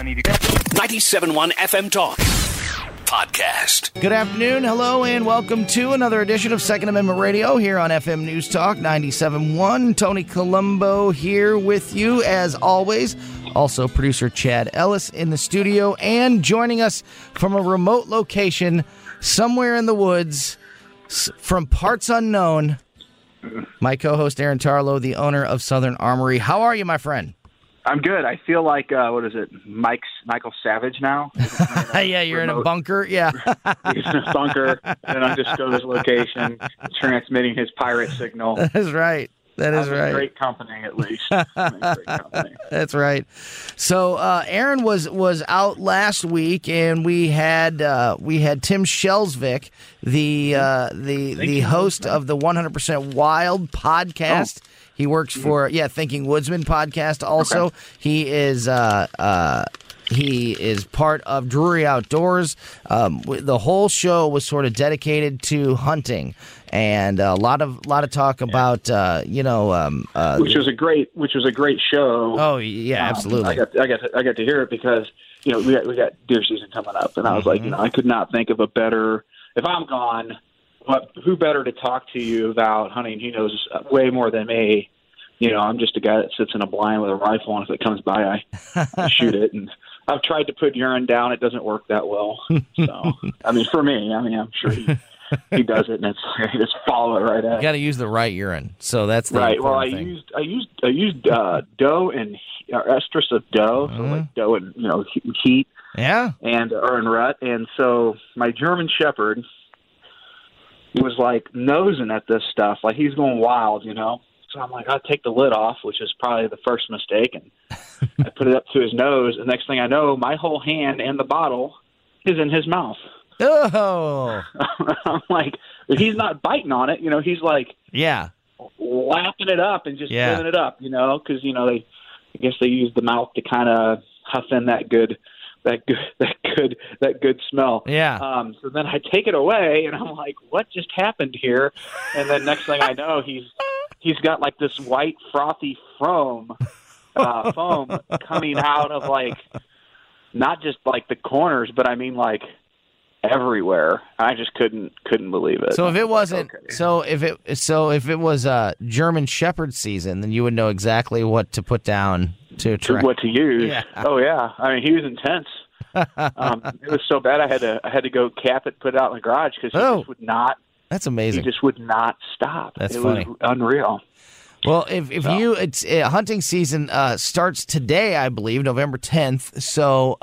97.1 FM Talk Podcast. Good afternoon, hello, and welcome to another edition of Second Amendment Radio here on FM News Talk 97.1. Tony Colombo here with you as always. Also, producer Chad Ellis in the studio, and joining us from a remote location somewhere in the woods from parts unknown, my co-host Aaron Tarlow, the owner of Southern Armory. How are you, my friend? I'm good. I feel like, Michael Savage now? Yeah, you're in a bunker? Yeah. He's in a bunker, and I'm just go to this location, transmitting his pirate signal. That's right. That is right. Great company, at least. Great company. That's right. So Aaron was out last week, and we had Tim Shelsvik, the host of the 100% Wild podcast. Oh. He works for Thinking Woodsman podcast. Also, okay. He is part of Drury Outdoors. The whole show was sort of dedicated to hunting, and a lot of talk about which was a great show. Oh yeah, absolutely. I got to hear it because we got deer season coming up, and I was like, I could not think of a better. If I'm gone, who better to talk to you about hunting? He knows way more than me. I'm just a guy that sits in a blind with a rifle, and if it comes by, I shoot it. And I've tried to put urine down; it doesn't work that well. So, for me, I'm sure he does it, and it's you just follow it right at. You got to use the right urine, so that's the right. Well, I used doe and estrus of doe, so like doe and heat, and or in rut, and so my German Shepherd was like nosing at this stuff, like he's going wild, So I'm like, I'll take the lid off, which is probably the first mistake, and I put it up to his nose. And next thing I know, my whole hand and the bottle is in his mouth. Oh! I'm like, he's not biting on it, he's like, lapping it up and just filling it up, because I guess they use the mouth to kind of huff in that good smell. Yeah. So then I take it away, and I'm like, what just happened here? And then next thing I know, he's got like this white frothy foam coming out of like not just like the corners, but like everywhere. I just couldn't believe it. So if it wasn't, if it was German Shepherd season, then you would know exactly what to put down to attract. What to use? Yeah. Oh yeah. He was intense. It was so bad I had to go cap it, put it out in the garage because he just would not. That's amazing. He just would not stop. That's funny. It was unreal. Well, it's hunting season starts today, I believe, November 10th. So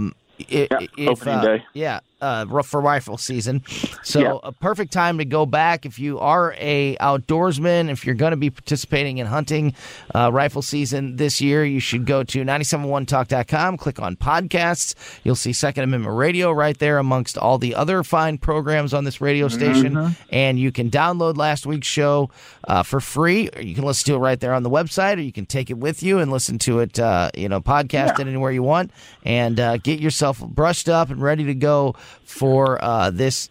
opening day. Yeah. For rifle season. So a perfect time to go back if you are a outdoorsman, if you're going to be participating in hunting rifle season this year, you should go to 971talk.com, click on podcasts. You'll see Second Amendment Radio right there amongst all the other fine programs on this radio station. And you can download last week's show for free, or you can listen to it right there on the website, or you can take it with you and listen to it, podcast it anywhere you want, and get yourself brushed up and ready to go for this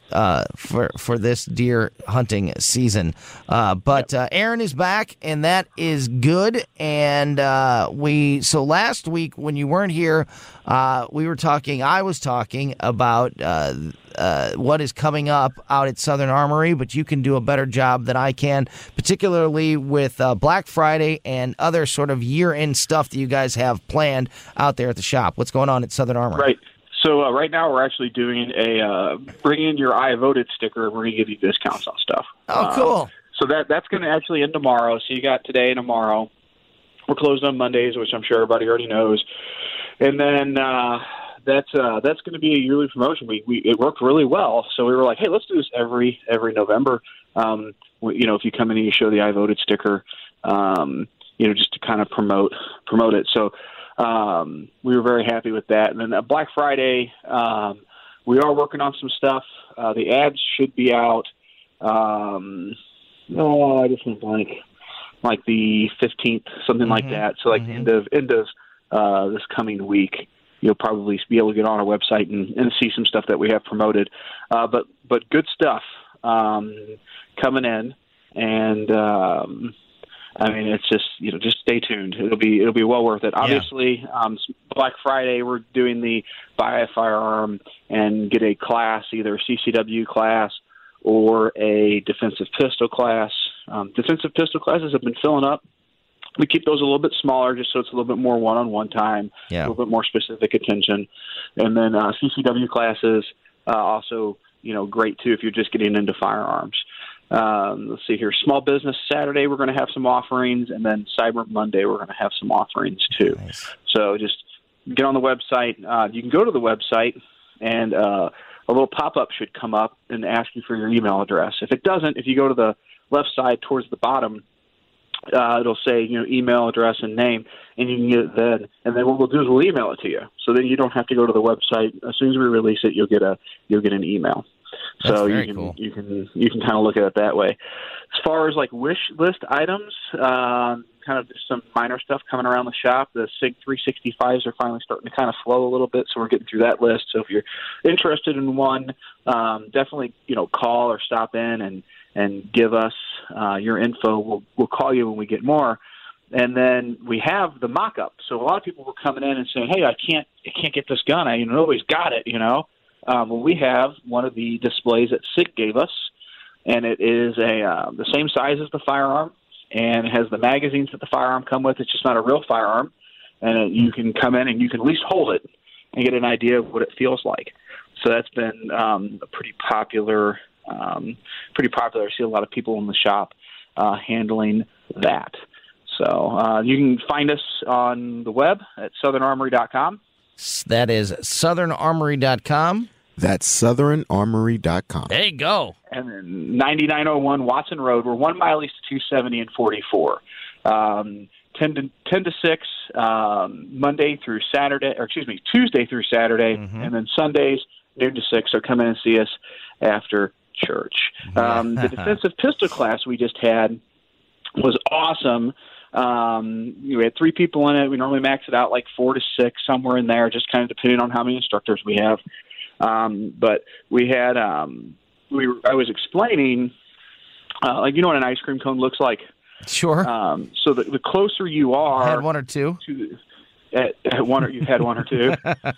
deer hunting season. But Aaron is back, and that is good. And so last week when you weren't here, I was talking about what is coming up out at Southern Armory, but you can do a better job than I can, particularly with Black Friday and other sort of year-end stuff that you guys have planned out there at the shop. What's going on at Southern Armory? Right. So right now we're actually doing a bring in your I voted sticker. We're going to give you discounts on stuff. Oh, cool. So that's going to actually end tomorrow. So you got today and tomorrow. We're closed on Mondays, which I'm sure everybody already knows. And then that's going to be a yearly promotion. It worked really well. So we were like, hey, let's do this every November. If you come in and you show the I voted sticker, just to kind of promote it. So we were very happy with that. And then Black Friday, we are working on some stuff. The ads should be out. I just went blank. Like the 15th, something like that. So like the end of this coming week, you'll probably be able to get on our website and see some stuff that we have promoted. But good stuff coming in. And I mean, it's just just stay tuned. It'll be well worth it. Obviously, Black Friday we're doing the buy a firearm and get a class, either a CCW class or a defensive pistol class. Defensive pistol classes have been filling up. We keep those a little bit smaller just so it's a little bit more one-on-one time, a little bit more specific attention. And then CCW classes also, great too if you're just getting into firearms. Let's see here. Small Business Saturday, we're going to have some offerings, and then Cyber Monday, we're going to have some offerings too. Nice. So just get on the website. You can go to the website, and a little pop-up should come up and ask you for your email address. If it doesn't, if you go to the left side towards the bottom, it'll say, email address and name, and you can get it then. And then what we'll do is we'll email it to you. So then you don't have to go to the website. As soon as we release it, you'll get an email. That's so cool. you can kind of look at it that way. As far as like wish list items, kind of just some minor stuff coming around the shop. The SIG 365s are finally starting to kind of flow a little bit, so we're getting through that list. So if you're interested in one, definitely call or stop in and give us your info. We'll call you when we get more. And then we have the mock-up. So a lot of people were coming in and saying, "Hey, I can't get this gun. Nobody's got it." Well, we have one of the displays that SIG gave us, and it is the same size as the firearm, and it has the magazines that the firearm come with. It's just not a real firearm, and you can come in and you can at least hold it and get an idea of what it feels like. So that's been pretty popular. I see a lot of people in the shop handling that. So you can find us on the web at southernarmory.com. That is southernarmory.com. That's southernarmory.com. There you go. And then 9901 Watson Road. We're 1 mile east of 270 and 44. 10 to 6, Monday through Saturday, Tuesday through Saturday, and then Sundays, noon to 6. So come in and see us after church. The defensive pistol class we just had was awesome. We had 3 people in it. We normally max it out like 4 to 6, somewhere in there, just kind of depending on how many instructors we have. But we had, I was explaining, what an ice cream cone looks like. Sure. So the closer you are, had one or two. You've had one or two.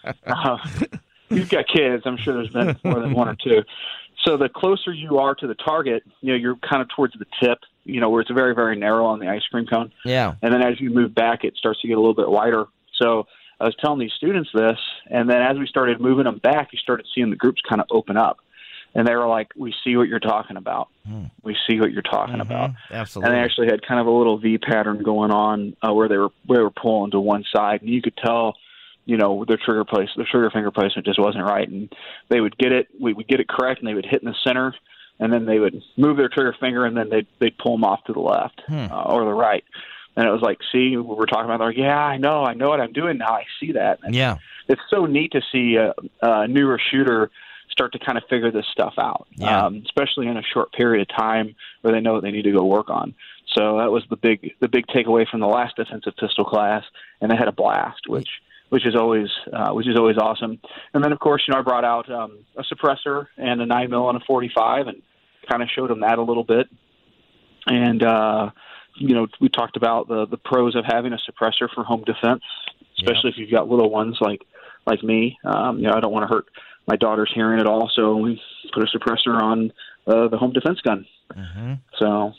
You've got kids. I'm sure there's been more than one or two. So the closer you are to the target, you're kind of towards the tip, where it's very, very narrow on the ice cream cone. Yeah. And then as you move back, it starts to get a little bit wider. So I was telling these students this, and then as we started moving them back, you started seeing the groups kind of open up. And they were like, "We see what you're talking about. We see what you're talking about." Absolutely. And they actually had kind of a little V pattern going on where they were pulling to one side, and you could tell, their trigger finger placement just wasn't right. And they would get it, we would get it correct, and they would hit in the center, and then they would move their trigger finger, and then they'd pull them off to the left or the right. And it was like, see, what we're talking about. They're like, yeah, I know what I'm doing now. I see that. And it's so neat to see a newer shooter start to kind of figure this stuff out, especially in a short period of time where they know what they need to go work on. So that was the big takeaway from the last defensive pistol class, and they had a blast, which is always awesome. And then of course, I brought out a suppressor and a 9mm and a 45, and kind of showed them that a little bit. And we talked about the pros of having a suppressor for home defense, especially if you've got little ones like me. I don't want to hurt my daughter's hearing at all, so we put a suppressor on the home defense gun. So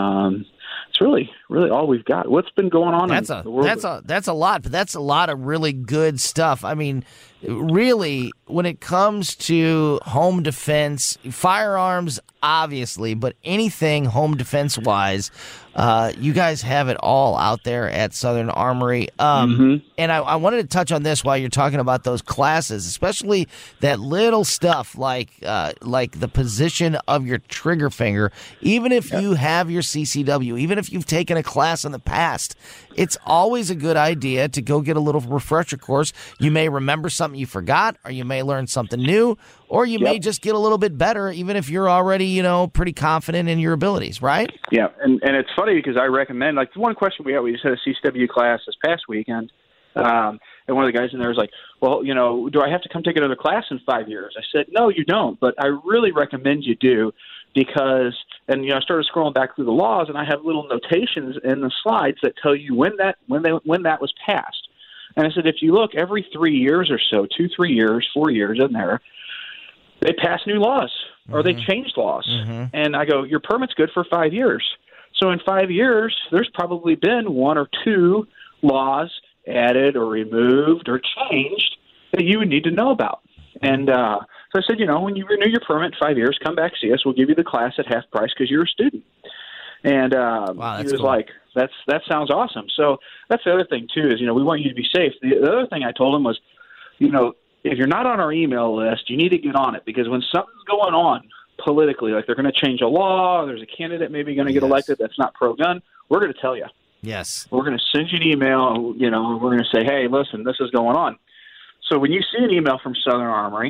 it's really all we've got. What's been going on in the world? That's a lot, but that's a lot of really good stuff. I mean, really, when it comes to home defense, firearms, obviously, but anything home defense-wise, you guys have it all out there at Southern Armory. And I wanted to touch on this while you're talking about those classes, especially that little stuff like the position of your trigger finger. Even if you have your CCW, even if you've taken a class in the past, it's always a good idea to go get a little refresher course. You may remember something you forgot, or you may learn something new, or you may just get a little bit better, even if you're already, pretty confident in your abilities, right? Yeah, and it's funny because I recommend, one question we just had a CCW class this past weekend, and one of the guys in there was like, well, do I have to come take another class in 5 years? I said, no, you don't, but I really recommend you do because, and I started scrolling back through the laws, and I have little notations in the slides that tell you when that was passed. And I said, if you look every 3 years or so, 2, 3 years, 4 years in there, they pass new laws or they change laws. And I go, your permit's good for 5 years. So in 5 years, there's probably been 1 or 2 laws added or removed or changed that you would need to know about. And so I said, when you renew your permit in 5 years, come back, see us. We'll give you the class at half price because you're a student. And wow, he was cool. like, that sounds awesome. So that's the other thing, too, is, we want you to be safe. The other thing I told him was, if you're not on our email list, you need to get on it, because when something's going on politically, like they're going to change a law, or there's a candidate maybe going to get elected that's not pro-gun, we're going to tell you. Yes. We're going to send you an email, and we're going to say, hey, listen, this is going on. So when you see an email from Southern Armory,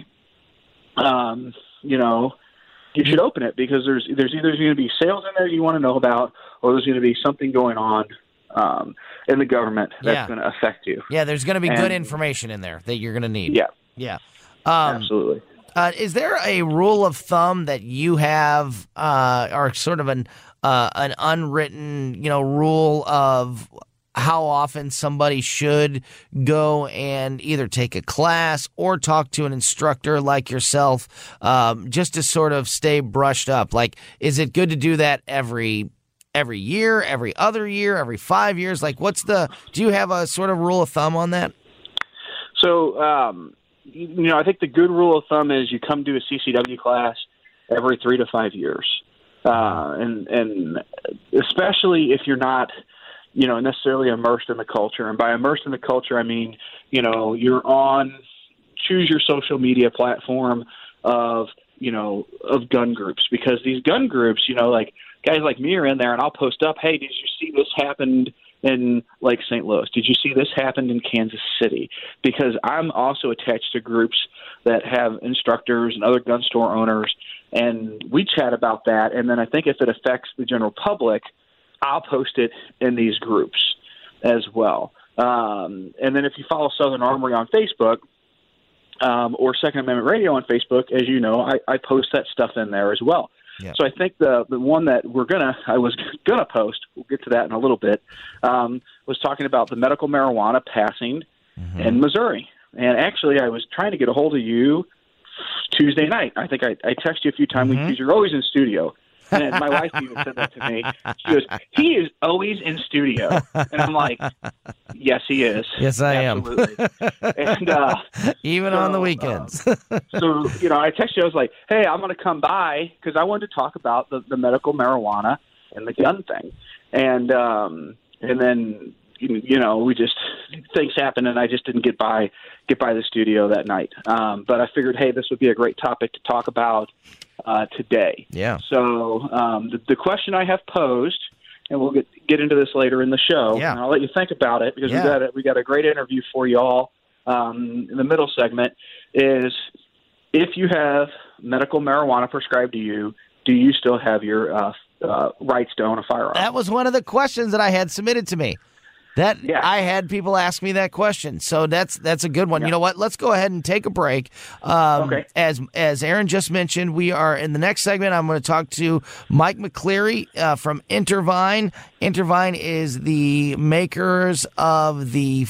you should open it, because there's either going to be sales in there you want to know about, or there's going to be something going on in the government that's going to affect you. Yeah, there's going to be good information in there that you're going to need. Yeah. Yeah. Absolutely. Is there a rule of thumb that you have, or sort of an unwritten, rule of how often somebody should go and either take a class or talk to an instructor like yourself, just to sort of stay brushed up? Like, is it good to do that every year, every other year, every 5 years? Like, do you have a sort of rule of thumb on that? So, I think the good rule of thumb is you come to a CCW class every 3 to 5 years. And especially if you're not, necessarily immersed in the culture. And by immersed in the culture, I mean, you're on, choose your social media platform of gun groups, because these gun groups, like guys like me are in there, and I'll post up, hey, did you see this happened in Lake St. Louis? Did you see this happened in Kansas City? Because I'm also attached to groups that have instructors and other gun store owners, and we chat about that. And then I think if it affects the general public, I'll post it in these groups as well. And then if you follow Southern Armory on Facebook, or Second Amendment Radio on Facebook, as you know, I post that stuff in there as well. Yeah. So I think the one that I was gonna post, we'll get to that in a little bit, was talking about the medical marijuana passing in Missouri. And actually, I was trying to get a hold of you Tuesday night. I think I texted you a few times because you're always in studio. And my wife even said that to me. She goes, he is always in studio. And I'm like, yes, he is. Yes, I Absolutely. And even on the weekends. So, I texted you. I was like, hey, I'm going to come by because I wanted to talk about the medical marijuana and the gun thing. And then, we just, things happened, and I just didn't get by the studio that night. But I figured, hey, this would be a great topic to talk about today. Yeah. So the question I have posed, and we'll get into this later in the show, and I'll let you think about it, because we got a great interview for you all in the middle segment, is if you have medical marijuana prescribed to you, do you still have your rights to own a firearm? That was one of the questions that I had submitted to me. I had people ask me that question, so that's a good one. Yeah. You know what? Let's go ahead and take a break. Okay. As Aaron just mentioned, we are in the next segment. I'm going to talk to Mike McCleary from Intervine. Intervine is the makers of the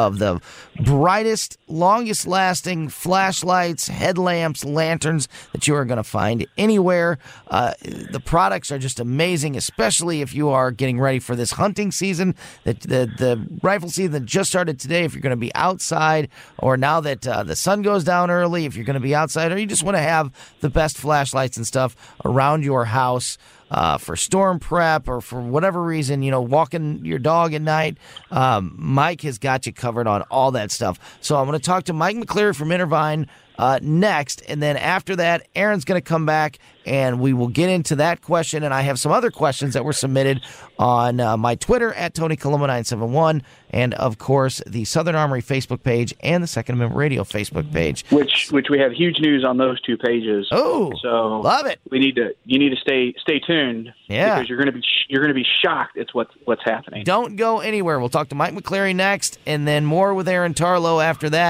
brightest, longest-lasting flashlights, headlamps, lanterns that you are going to find anywhere. The products are just amazing, especially if you are getting ready for this hunting season. The rifle season that just started today, if you're going to be outside, or now that the sun goes down early, if you're going to be outside, or you just want to have the best flashlights and stuff around your house, for storm prep or for whatever reason, walking your dog at night, Mike has got you covered on all that stuff. So I'm going to talk to Mike McCleary from Intervine next, and then after that, Aaron's going to come back and we will get into that question. And I have some other questions that were submitted on my Twitter at TonyColombo971, and of course the Southern Armory Facebook page and the Second Amendment Radio Facebook page. Which we have huge news on those two pages. Oh, so love it. You need to stay tuned. Yeah, because you're going to be shocked at what's happening. Don't go anywhere. We'll talk to Mike McCleary next, and then more with Aaron Tarlow after that.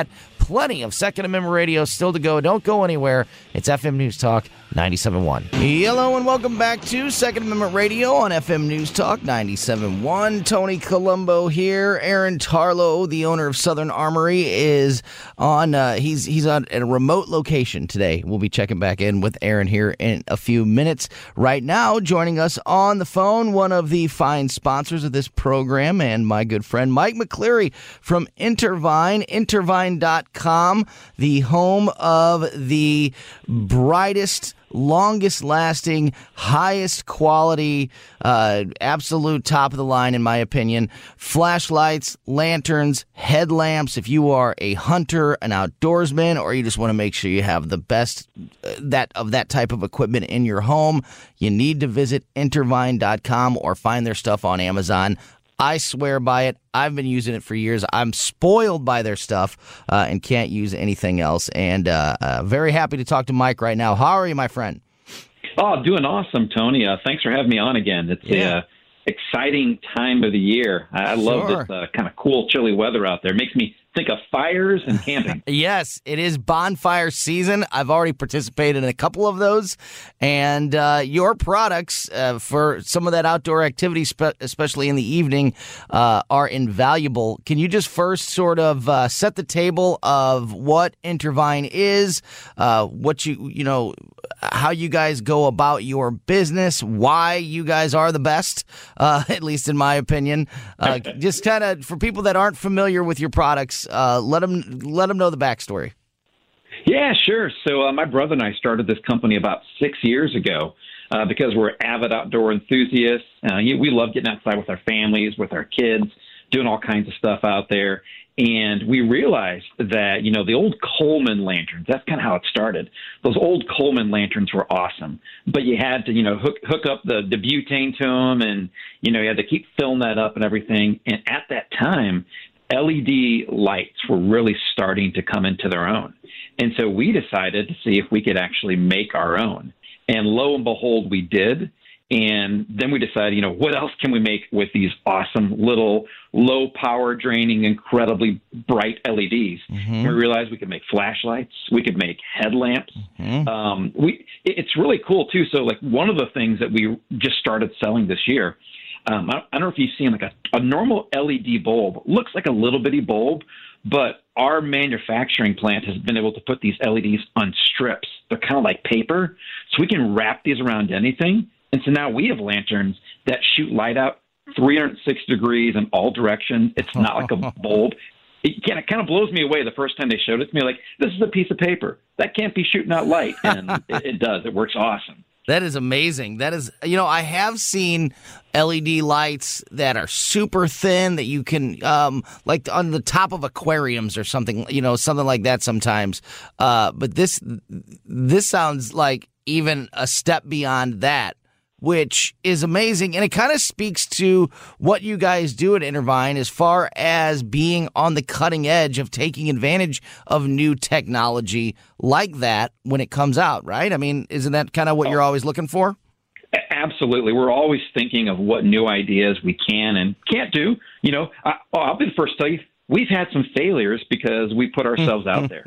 plenty of Second Amendment radio still to go. Don't go anywhere. It's FM News Talk 97.1. Hello and welcome back to Second Amendment Radio on FM News Talk 97.1. Tony Colombo here. Aaron Tarlow, the owner of Southern Armory, is on. He's on at a remote location today. We'll be checking back in with Aaron here in a few minutes. Right now, joining us on the phone, one of the fine sponsors of this program and my good friend Mike McCleary from Intervine, Intervine.com, the home of the brightest, longest-lasting, highest quality, absolute top of the line, in my opinion, flashlights, lanterns, headlamps. If you are a hunter, an outdoorsman, or you just want to make sure you have the best that type of equipment in your home, you need to visit Intervine.com or find their stuff on Amazon. I swear by it. I've been using it for years. I'm spoiled by their stuff and can't use anything else. And very happy to talk to Mike right now. How are you, my friend? Oh, doing awesome, Tony. Thanks for having me on again. It's a exciting time of the year. I love this kind of cool, chilly weather out there. It makes me think of fires and camping. Yes, it is bonfire season. I've already participated in a couple of those. And your products for some of that outdoor activity, especially in the evening, are invaluable. Can you just first sort of set the table of what Intervine is, what how you guys go about your business, why you guys are the best, at least in my opinion. Just kind of for people that aren't familiar with your products, let them know the backstory. Yeah, sure. So my brother and I started this company about 6 years ago because we're avid outdoor enthusiasts. We love getting outside with our families, with our kids, doing all kinds of stuff out there. And we realized that, the old Coleman lanterns, that's kind of how it started. Those old Coleman lanterns were awesome, but you had to, hook up the butane to them, and, you had to keep filling that up and everything. And at that time, LED lights were really starting to come into their own. And so we decided to see if we could actually make our own. And lo and behold, we did. And then we decided, what else can we make with these awesome little low power draining, incredibly bright LEDs? Mm-hmm. We realized we could make flashlights. We could make headlamps. Mm-hmm. It's really cool too. So like one of the things that we just started selling this year, I don't know if you've seen like a normal LED bulb. Looks like a little bitty bulb, but our manufacturing plant has been able to put these LEDs on strips. They're kind of like paper, so we can wrap these around anything. And so now we have lanterns that shoot light out 306 degrees in all directions. It's not like a bulb. It kind of blows me away the first time they showed it to me. Like, this is a piece of paper. That can't be shooting out light. And it does. It works awesome. That is amazing. That is, I have seen LED lights that are super thin that you can, like on the top of aquariums or something, something like that sometimes. But this sounds like even a step beyond that, which is amazing. And it kind of speaks to what you guys do at Intervine as far as being on the cutting edge of taking advantage of new technology like that when it comes out, right? I mean, isn't that kind of what you're always looking for? Absolutely. We're always thinking of what new ideas we can and can't do. I'll be the first to tell you, we've had some failures because we put ourselves out there.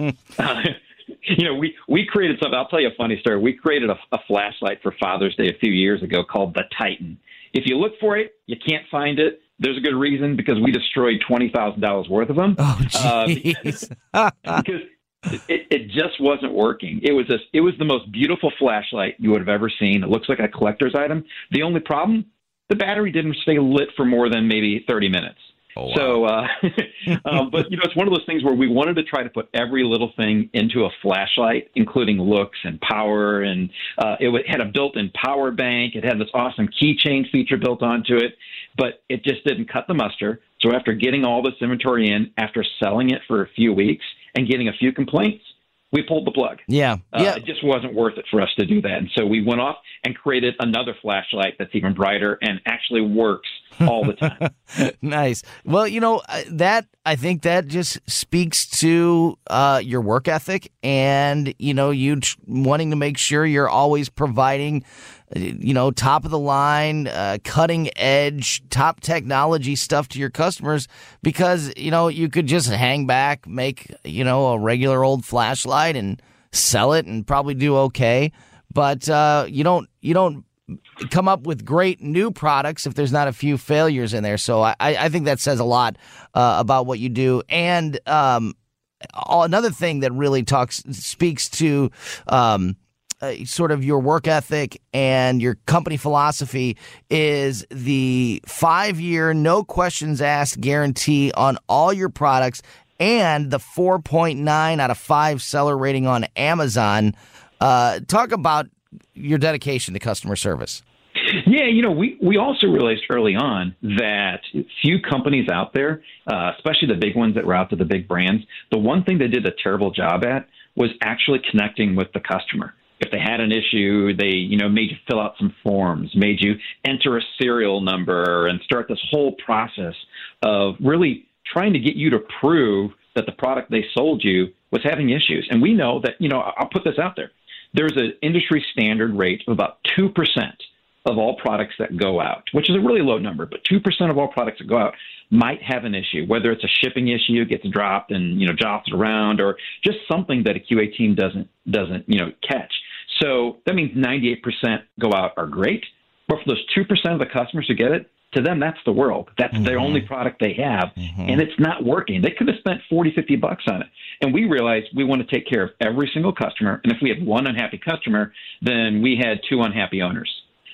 We created something. I'll tell you a funny story. We created a flashlight for Father's Day a few years ago called the Titan. If you look for it, you can't find it. There's a good reason, because we destroyed $20,000 worth of them. Oh, jeez. Because it just wasn't working. It was the most beautiful flashlight you would have ever seen. It looks like a collector's item. The only problem, the battery didn't stay lit for more than maybe 30 minutes. Oh, wow. So, but it's one of those things where we wanted to try to put every little thing into a flashlight, including looks and power. And it had a built-in power bank. It had this awesome keychain feature built onto it, but it just didn't cut the muster. So after getting all this inventory in, after selling it for a few weeks and getting a few complaints, we pulled the plug. Yeah. It just wasn't worth it for us to do that. And so we went off and created another flashlight that's even brighter and actually works all the time. Nice. Well, I think that just speaks to your work ethic and, you wanting to make sure you're always providing, top of the line, cutting edge, top technology stuff to your customers because, you could just hang back, make, a regular old flashlight and sell it and probably do okay. But you don't come up with great new products if there's not a few failures in there. So I think that says a lot about what you do. And another thing that really speaks to sort of your work ethic and your company philosophy is the 5-year no questions asked guarantee on all your products and the 4.9 out of 5 seller rating on Amazon. Talk about your dedication to customer service. Yeah, we also realized early on that few companies out there, especially the big ones that were out to the big brands, the one thing they did a terrible job at was actually connecting with the customer. If they had an issue, they, made you fill out some forms, made you enter a serial number and start this whole process of really trying to get you to prove that the product they sold you was having issues. And we know that, I'll put this out there. There's an industry standard rate of about 2% of all products that go out, which is a really low number, but 2% of all products that go out might have an issue, whether it's a shipping issue, gets dropped and, jostled around, or just something that a QA team doesn't catch. So that means 98% go out are great, but for those 2% of the customers who get it, to them, that's the world. That's their only product they have, and it's not working. They could have spent $40, $50 on it. And we realized we want to take care of every single customer, and if we had one unhappy customer, then we had 2 unhappy owners.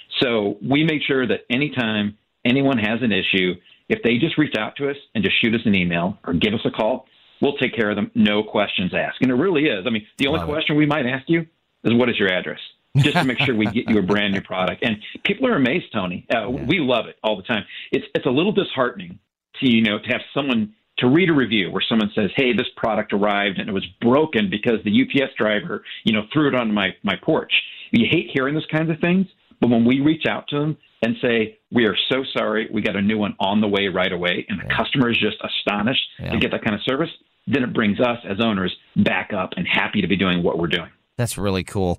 So we made sure that anytime anyone has an issue, if they just reach out to us and just shoot us an email or give us a call, we'll take care of them, no questions asked. And it really is. I mean, the only question we might ask you is, what is your address? Just to make sure we get you a brand new product. And people are amazed, Tony. We love it all the time. It's a little disheartening to have someone to read a review where someone says, hey, this product arrived and it was broken because the UPS driver, threw it on my porch. You hate hearing those kinds of things, but when we reach out to them and say, we are so sorry, we got a new one on the way right away, and the customer is just astonished to get that kind of service, then it brings us as owners back up and happy to be doing what we're doing. That's really cool.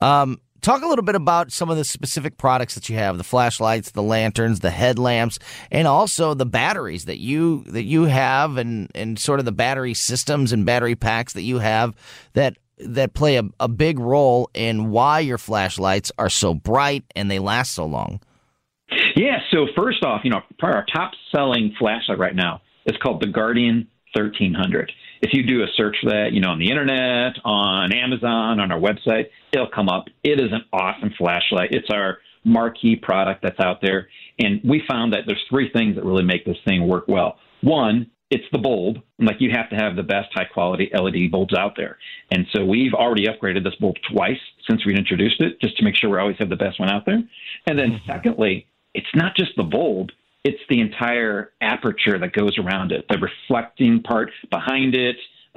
Talk a little bit about some of the specific products that you have, the flashlights, the lanterns, the headlamps, and also the batteries that you have and sort of the battery systems and battery packs that you have that play a big role in why your flashlights are so bright and they last so long. Yeah, so first off, probably our top-selling flashlight right now is called the Guardian 1300. If you do a search for that, on the internet, on Amazon, on our website, it'll come up. It is an awesome flashlight. It's our marquee product that's out there. And we found that there's 3 things that really make this thing work well. One, it's the bulb. Like, you have to have the best high-quality LED bulbs out there. And so we've already upgraded this bulb twice since we introduced it, just to make sure we always have the best one out there. And then secondly, it's not just the bulb. It's the entire aperture that goes around it, the reflecting part behind it,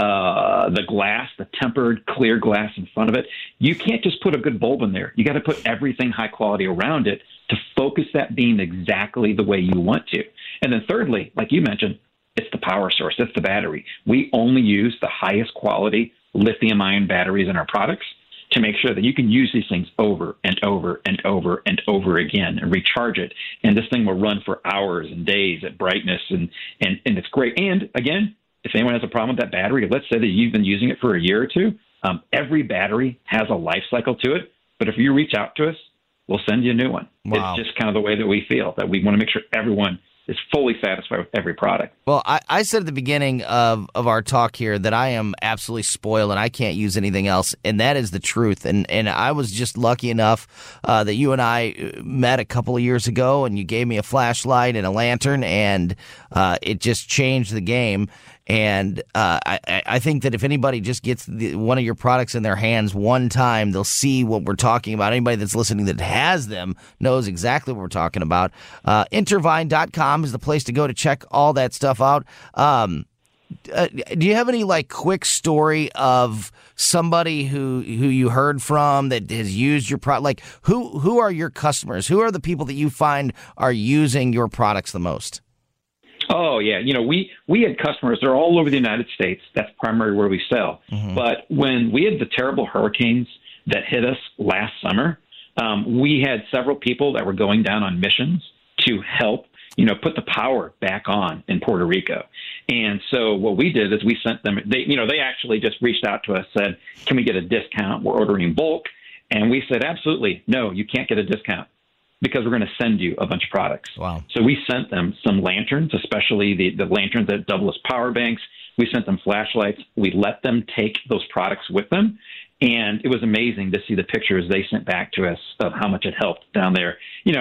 the glass, the tempered clear glass in front of it. You can't just put a good bulb in there. You got to put everything high quality around it to focus that beam exactly the way you want to. And then thirdly, like you mentioned, it's the power source. It's the battery. We only use the highest quality lithium-ion batteries in our products to make sure that you can use these things over and over and over and over again and recharge it. And this thing will run for hours and days at brightness, and it's great. And again, if anyone has a problem with that battery, let's say that you've been using it for a year or two, every battery has a life cycle to it. But if you reach out to us, we'll send you a new one. Wow. It's just kind of the way that we feel, that we want to make sure everyone is fully satisfied with every product. Well, I said at the beginning of our talk here that I am absolutely spoiled and I can't use anything else, and that is the truth. And I was just lucky enough that you and I met a couple of years ago, and you gave me a flashlight and a lantern, and it just changed the game. And I think that if anybody just gets one of your products in their hands one time, they'll see what we're talking about. Anybody that's listening that has them knows exactly what we're talking about. Intervine.com is the place to go to check all that stuff out. Do you have any quick story of somebody who you heard from that has used your product? Like, who are your customers? Who are the people that you find are using your products the most? Oh, yeah. We had customers. They're all over the United States. That's primarily where we sell. Mm-hmm. But when we had the terrible hurricanes that hit us last summer, we had several people that were going down on missions to help, put the power back on in Puerto Rico. And so what we did is we sent them, they actually just reached out to us, said, can we get a discount? We're ordering in bulk. And we said, absolutely. No, you can't get a discount because we're going to send you a bunch of products. Wow. So we sent them some lanterns, especially the lanterns that double as power banks. We sent them flashlights. We let them take those products with them. And it was amazing to see the pictures they sent back to us of how much it helped down there.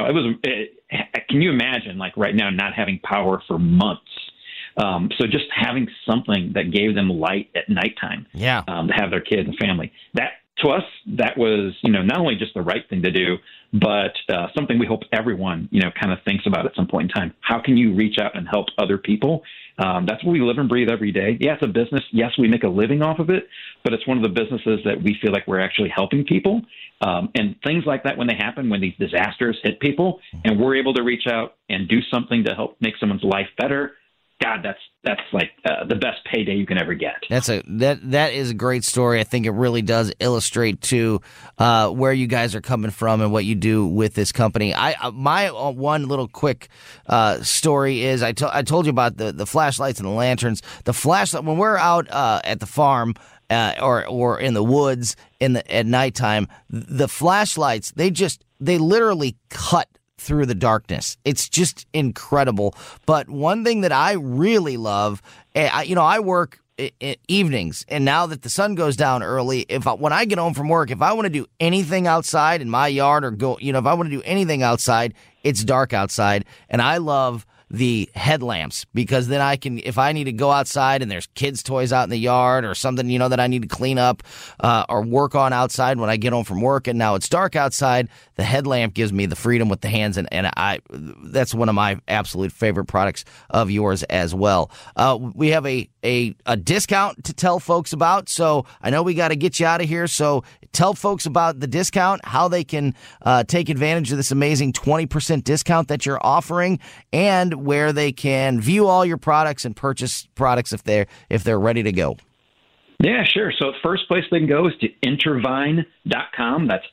Can you imagine, like right now, not having power for months? So just having something that gave them light at nighttime, to have their kids and family. That, to us, that was, not only just the right thing to do, but something we hope everyone, kind of thinks about at some point in time. How can you reach out and help other people? That's what we live and breathe every day. Yeah, it's a business. Yes, we make a living off of it, but it's one of the businesses that we feel like we're actually helping people. And things like that, when they happen, when these disasters hit people, and we're able to reach out and do something to help make someone's life better, God, that's like the best payday you can ever get. That is a great story. I think it really does illustrate too where you guys are coming from and what you do with this company. My one little quick story is I told you about the flashlights and the lanterns. The flashlight, when we're out at the farm or in the woods at nighttime, the flashlights they literally cut through the darkness. It's just incredible. But one thing that I really love, I work evenings, and now that the sun goes down early, when I get home from work, if I want to do anything outside in my yard or go, if I want to do anything outside, it's dark outside, and I love the headlamps because then I can, if I need to go outside and there's kids' toys out in the yard or something, that I need to clean up or work on outside when I get home from work and now it's dark outside, the headlamp gives me the freedom with the hands, and that's one of my absolute favorite products of yours as well. We have a discount to tell folks about, so I know we got to get you out of here, so tell folks about the discount, how they can take advantage of this amazing 20% discount that you're offering, and where they can view all your products and purchase products if they're ready to go. Yeah, sure. So the first place they can go is to Intervine.com. That's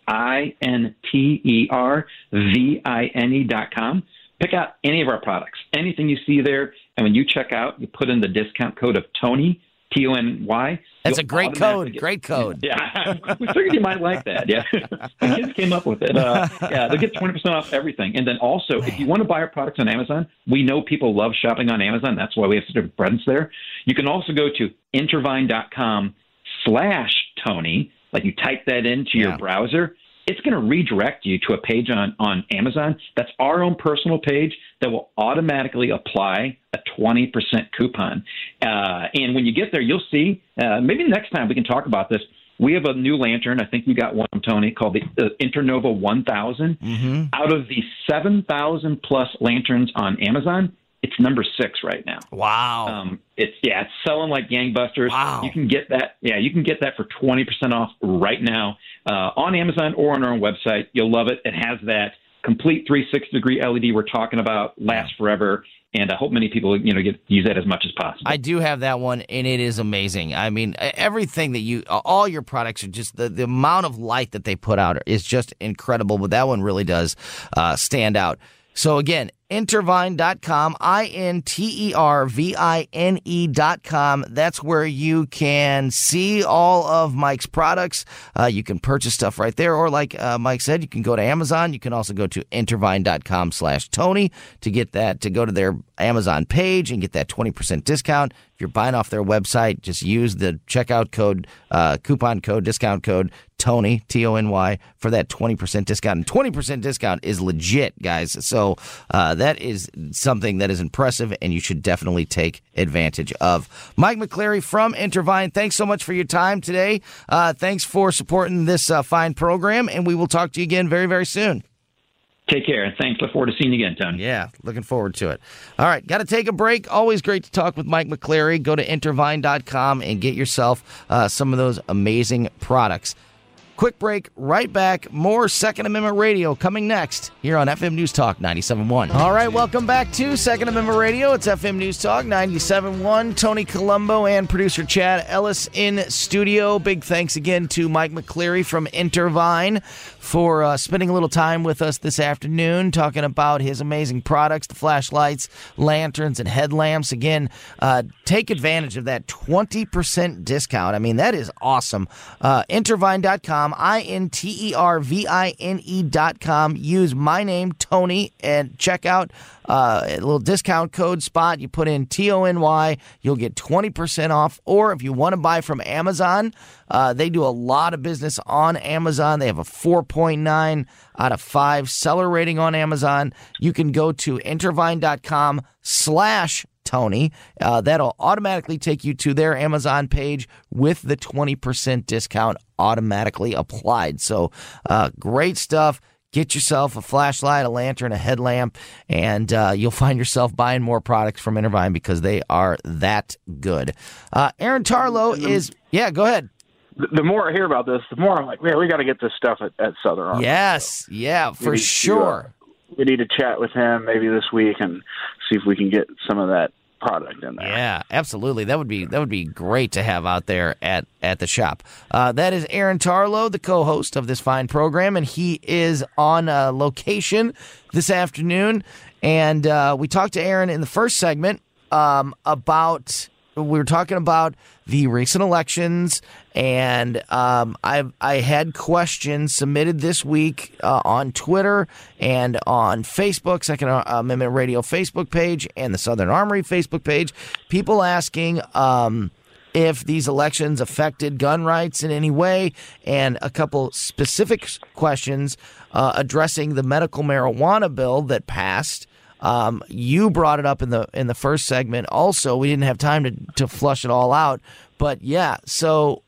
INTERVINE.com. Pick out any of our products, anything you see there, and when you check out, you put in the discount code of Tony, Tony. That's a great code. Great code. Yeah, we figured you might like that. Yeah, the kids came up with it. They'll get 20% off everything. And then also, if you want to buy our products on Amazon, we know people love shopping on Amazon. That's why we have such a presence there. You can also go to Intervine.com/Tony. Like you type that into your browser. It's going to redirect you to a page on Amazon. That's our own personal page that will automatically apply a 20% coupon. And when you get there, you'll see, maybe next time we can talk about this. We have a new lantern. I think you got one, Tony, called the Internova 1000. Mm-hmm. Out of the 7,000 plus lanterns on Amazon, it's number 6 right now. Wow. It's selling like gangbusters. Wow. You can get that. Yeah, you can get that for 20% off right now on Amazon or on our own website. You'll love it. It has that complete 360-degree LED we're talking about, lasts forever, and I hope many people get to use that as much as possible. I do have that one, and it is amazing. I mean, everything that all your products are just the amount of light that they put out is just incredible. But that one really does stand out. So again, Intervine.com, INTERVINE.com. That's where you can see all of Mike's products. You can purchase stuff right there. Or like Mike said, you can go to Amazon. You can also go to Intervine.com/Tony to go to their Amazon page and get that 20% discount. If you're buying off their website, just use the checkout code, coupon code, discount code, Tony, Tony, for that 20% discount. And 20% discount is legit, guys. So that is something that is impressive, and you should definitely take advantage of. Mike McCleary from Intervine, thanks so much for your time today. Thanks for supporting this fine program, and we will talk to you again very, very soon. Take care, and thanks. Look forward to seeing you again, Tony. Yeah, looking forward to it. All right, got to take a break. Always great to talk with Mike McCleary. Go to Intervine.com and get yourself some of those amazing products. Quick break, right back. More Second Amendment Radio coming next here on FM News Talk 97.1. All right, welcome back to Second Amendment Radio. It's FM News Talk 97.1. Tony Colombo and producer Chad Ellis in studio. Big thanks again to Mike McCleary from Intervine for spending a little time with us this afternoon, talking about his amazing products, the flashlights, lanterns, and headlamps. Again, take advantage of that 20% discount. I mean, that is awesome. Intervine.com, INTERVINE.com. Use my name, Tony, and check out a little discount code spot. You put in TONY, you'll get 20% off. Or if you want to buy from Amazon, they do a lot of business on Amazon. They have a 4.9 out of 5 seller rating on Amazon. You can go to intervine.com/Tony. That'll automatically take you to their Amazon page with the 20% discount automatically applied. So great stuff. Get yourself a flashlight, a lantern, a headlamp, and you'll find yourself buying more products from Intervine because they are that good. Aaron Tarlow is... Yeah, go ahead. The more I hear about this, the more I'm like, man, we got to get this stuff at Southern Armory. Yes, yeah, for sure. We need to chat with him maybe this week and see if we can get some of that product in there. Yeah, absolutely. That would be great to have out there at the shop. That is Aaron Tarlow, the co-host of this fine program, and he is on location this afternoon. And we talked to Aaron in the first segment about... We were talking about the recent elections, and I had questions submitted this week on Twitter and on Facebook, Second Amendment Radio Facebook page and the Southern Armory Facebook page. People asking if these elections affected gun rights in any way, and a couple specific questions addressing the medical marijuana bill that passed. You brought it up in the first segment. Also, we didn't have time to flush it all out, but yeah. So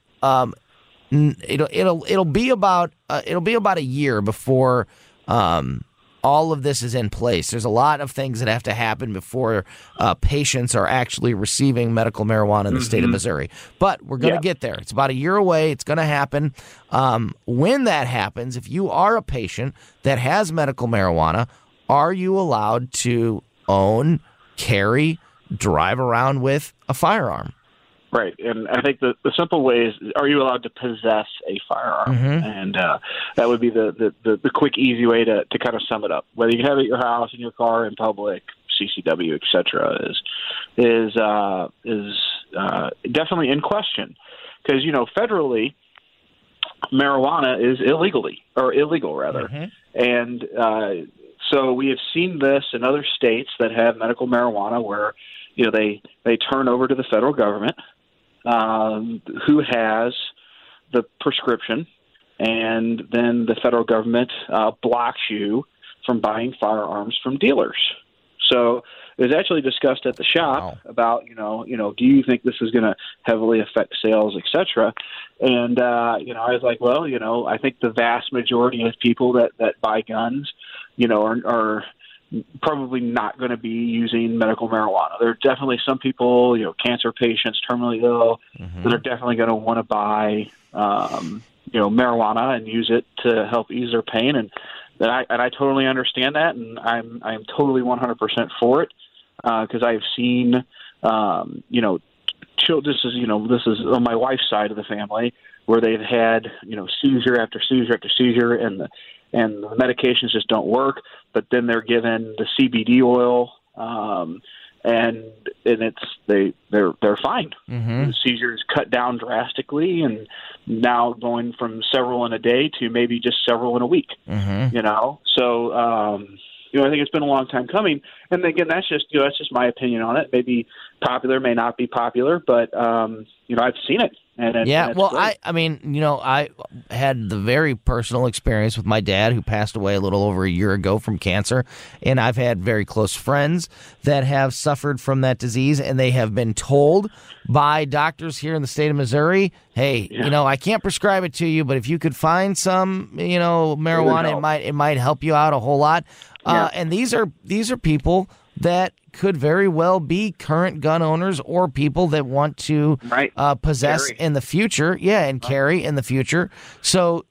it'll be about a year before all of this is in place. There's a lot of things that have to happen before patients are actually receiving medical marijuana in the state of Missouri. But we're going to get there. It's about a year away. It's going to happen. When that happens, if you are a patient that has medical marijuana, are you allowed to own, carry, drive around with a firearm? Right, and I think the simple way is, are you allowed to possess a firearm? And that would be the quick, easy way to kind of sum it up. Whether you have it at your house, in your car, in public, CCW, etc., is definitely in question. Because, federally, marijuana is illegal, and so we have seen this in other states that have medical marijuana where, they turn over to the federal government, who has the prescription, and then the federal government blocks you from buying firearms from dealers. So it was actually discussed at the shop about, do you think this is going to heavily affect sales, et cetera? And, I was like, well, I think the vast majority of people that buy guns, are probably not going to be using medical marijuana. There are definitely some people, cancer patients, terminally ill, that are definitely going to want to buy, marijuana and use it to help ease their pain. And I totally understand that, and I'm totally 100% for it, because I've seen, this is on my wife's side of the family, where they've had, seizure after seizure after seizure, and the medications just don't work. But then they're given the CBD oil, and they're fine. The seizures cut down drastically, and now going from several in a day to maybe just several in a week. So I think it's been a long time coming. And again, that's just my opinion on it. Maybe popular, may not be popular, but I've seen it. I mean, I had the very personal experience with my dad, who passed away a little over a year ago from cancer, and I've had very close friends that have suffered from that disease, and they have been told by doctors here in the state of Missouri, hey, I can't prescribe it to you, but if you could find some, marijuana, it might help you out a whole lot. And these are people that could very well be current gun owners or people that want to possess carry in the future, and carry in the future. So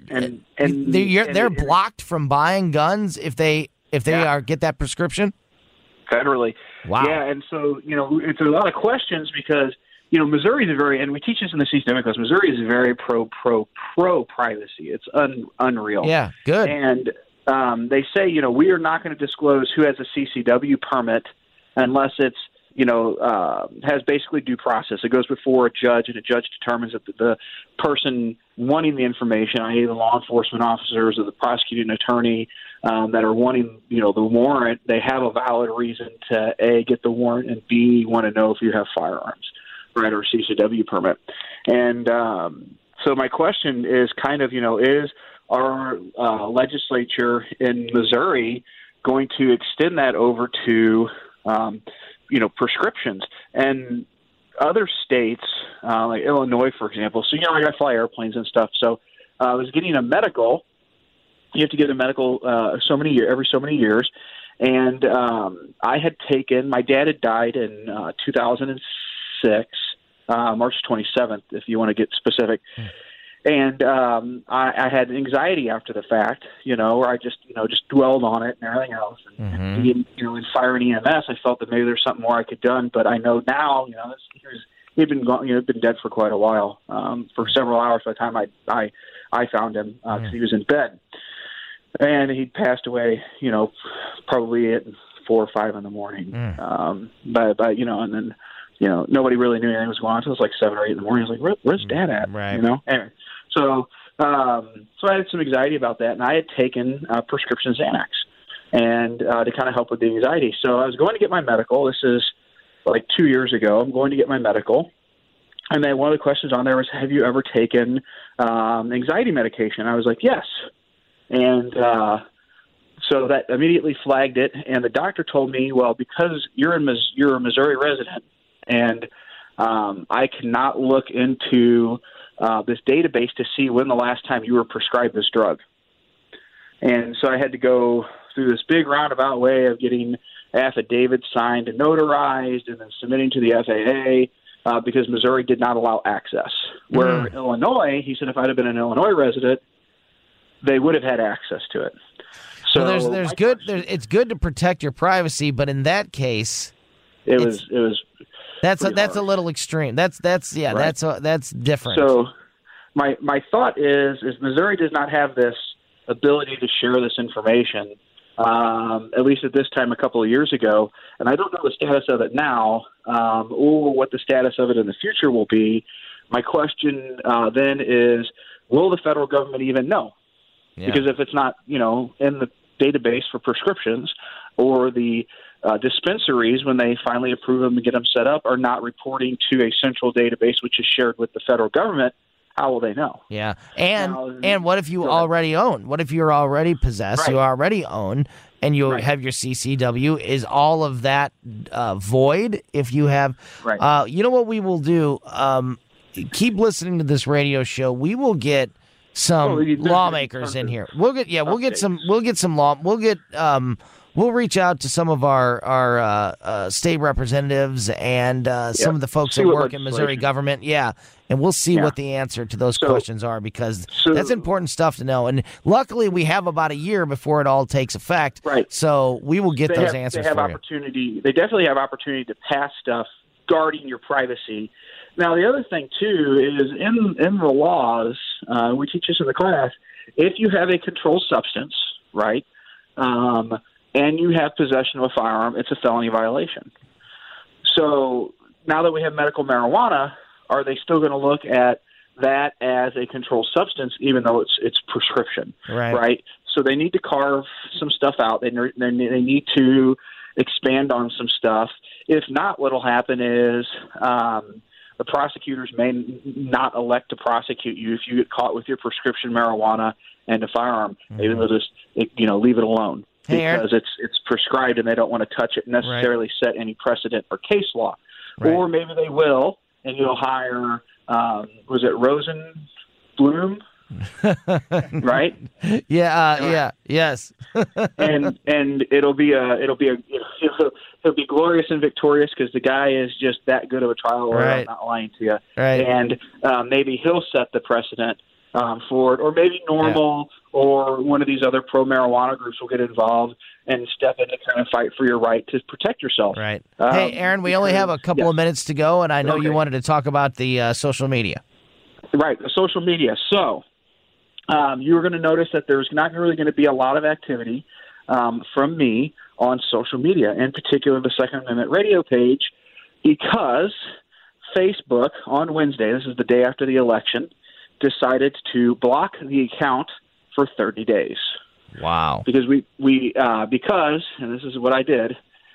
they're blocked from buying guns if they get that prescription federally. Wow. Yeah, and so it's a lot of questions because Missouri is and we teach this in the CCW class. Missouri is very pro privacy. It's unreal. Yeah, good. And they say, we are not going to disclose who has a CCW permit unless it's, has basically due process. It goes before a judge, and a judge determines that the person wanting the information, i.e. the law enforcement officers or the prosecuting attorney that are wanting, the warrant, they have a valid reason to, A, get the warrant, and B, want to know if you have firearms, right, or CCW permit. And so my question is kind of, is our legislature in Missouri going to extend that over to, prescriptions? And other states, like Illinois, for example, so, I fly airplanes and stuff. So I was getting a medical. You have to get a medical every so many years. And I had taken, my dad had died in 2006, March 27th, if you want to get specific. And I had anxiety after the fact, where I just dwelled on it and everything else. And in fire and EMS, I felt that maybe there's something more I could done. But I know now, he'd been gone, been dead for quite a while, for several hours by the time I found him because he was in bed, and he'd passed away, probably at 4 or 5 in the morning. But and then. Nobody really knew anything was going on until it was like 7 or 8 in the morning. I was like, where's Dad at? Right. Anyway, so I had some anxiety about that, and I had taken prescription Xanax and to kind of help with the anxiety. So I was going to get my medical. This is like 2 years ago. I'm going to get my medical. And then one of the questions on there was, have you ever taken anxiety medication? I was like, yes. And so that immediately flagged it. And the doctor told me, well, because you're a Missouri resident, and I cannot look into this database to see when the last time you were prescribed this drug. And so I had to go through this big roundabout way of getting affidavits signed and notarized and then submitting to the FAA because Missouri did not allow access. Where Illinois, he said if I'd have been an Illinois resident, they would have had access to it. So it's good to protect your privacy, but in that case, it was that's a little extreme. That's different. So my thought is Missouri does not have this ability to share this information, at least at this time a couple of years ago, and I don't know the status of it now, or what the status of it in the future will be. My question then is, will the federal government even know? Yeah. Because if it's not, in the database for prescriptions, or the dispensaries, when they finally approve them and get them set up, are not reporting to a central database which is shared with the federal government, how will they know? Yeah. And what if you already own? What if you're already possessed, right. You already own, and you have your CCW? Is all of that void if you have right. You know what we will do? Keep listening to this radio show. We will get some lawmakers in here. We'll reach out to some of our state representatives and some of the folks that work in Missouri government. Yeah, and we'll see what the answer to those questions are, because that's important stuff to know. And luckily, we have about a year before it all takes effect. Right. So we will get those answers for you. They definitely have opportunity to pass stuff guarding your privacy. Now, the other thing, too, is in the laws, we teach this in the class, if you have a controlled substance, right, and you have possession of a firearm, it's a felony violation. So now that we have medical marijuana, are they still going to look at that as a controlled substance, even though it's prescription, right? So they need to carve some stuff out. They need to expand on some stuff. If not, what will happen is the prosecutors may not elect to prosecute you if you get caught with your prescription marijuana and a firearm. Maybe they'll just leave it alone because it's prescribed and they don't want to touch it and necessarily set any precedent for case law. Right. Or maybe they will, and you'll hire was it Rosenblum? Right? Yes. and it'll be glorious and victorious because the guy is just that good of a trial lawyer. I'm not lying to you. Right. And maybe he'll set the precedent for it, or maybe NORML or one of these other pro-marijuana groups will get involved and step in to kind of fight for your right to protect yourself. Right. Hey, Aaron, we only have a couple of minutes to go, and I know you wanted to talk about the social media. Right, the social media. So you're going to notice that there's not really going to be a lot of activity from me on social media, in particular the Second Amendment radio page, because Facebook on Wednesday, this is the day after the election, decided to block the account for 30 days. Wow. Because and this is what I did,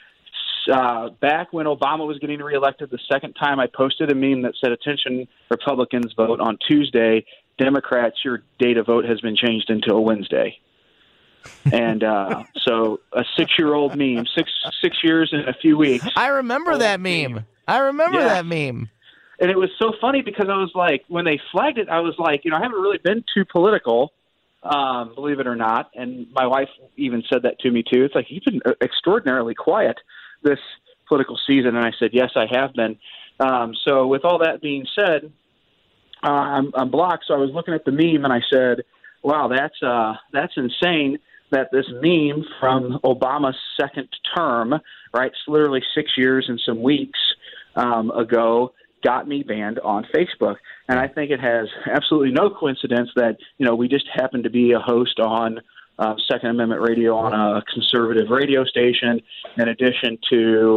back when Obama was getting reelected the second time, I posted a meme that said, "Attention Republicans, vote on Tuesday. Democrats, your date of vote has been changed into a Wednesday." And so a 6-year-old meme, six years and a few weeks. I remember that meme. That meme. And it was so funny because I was like, when they flagged it, I was like, I haven't really been too political, believe it or not. And my wife even said that to me too. It's like, you've been extraordinarily quiet this political season. And I said, yes, I have been. So with all that being said, I'm blocked. So I was looking at the meme and I said, wow, that's insane that this meme from Obama's second term, right, it's literally 6 years and some weeks ago, got me banned on Facebook. And I think it has absolutely no coincidence that, we just happen to be a host on Second Amendment Radio on a conservative radio station, in addition to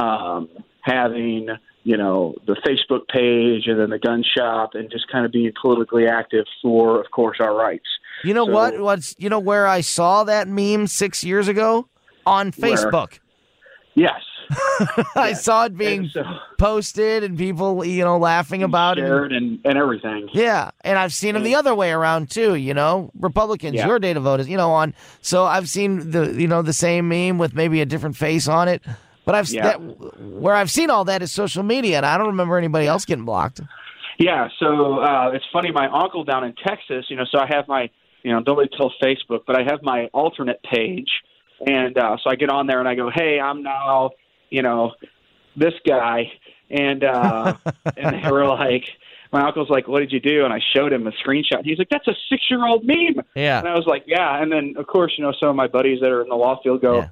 having, the Facebook page and then the gun shop and just kind of being politically active for, of course, our rights. You know where I saw that meme 6 years ago? On Facebook. Yes. I saw it being posted and people, laughing about it. Shared and everything. Yeah, and I've seen them the other way around too, Republicans, your date of vote is, on. So I've seen the same meme with maybe a different face on it. But where I've seen all that is social media, and I don't remember anybody else getting blocked. Yeah, so it's funny, my uncle down in Texas, so I have my, don't really tell Facebook, but I have my alternate page. And so I get on there and I go, hey, I'm now, this guy. And and they were like, my uncle's like, what did you do? And I showed him a screenshot. He's like, that's a 6-year-old meme. Yeah. And I was like, yeah. And then, of course, some of my buddies that are in the law field go,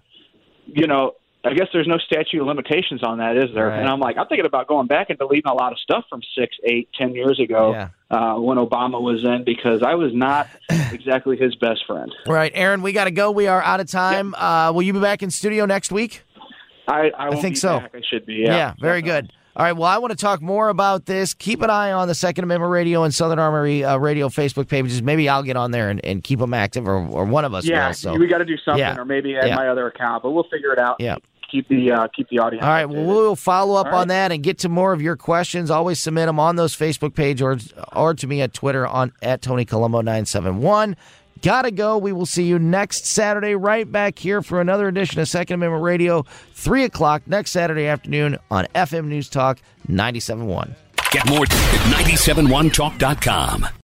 I guess there's no statute of limitations on that, is there? Right. And I'm like, I'm thinking about going back and deleting a lot of stuff from 6, 8, 10 years ago when Obama was in, because I was not exactly his best friend. Right. Aaron, we got to go. We are out of time. Yep. Will you be back in studio next week? I think so. Back. I should be, yeah. Yeah, very good. All right, well, I want to talk more about this. Keep an eye on the Second Amendment Radio and Southern Armory Radio Facebook pages. Maybe I'll get on there and keep them active, or one of us will. Yeah, so. We got to do something, or maybe add my other account, but we'll figure it out. Yeah. Keep the audience. All right, well, we'll follow up on that and get to more of your questions. Always submit them on those Facebook page or to me at Twitter at Tony Colombo 971. Gotta go. We will see you next Saturday right back here for another edition of Second Amendment Radio, 3 o'clock next Saturday afternoon on FM News Talk 97.1. Get more at 971talk.com.